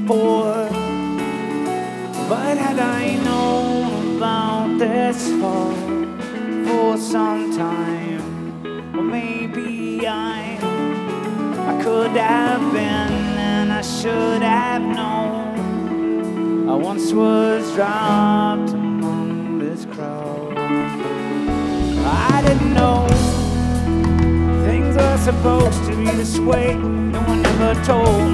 poor. But had I known about this for some time, well, maybe I could have been, and I should have known. I once was dropped among this crowd. I didn't know things were supposed to be this way. No one ever told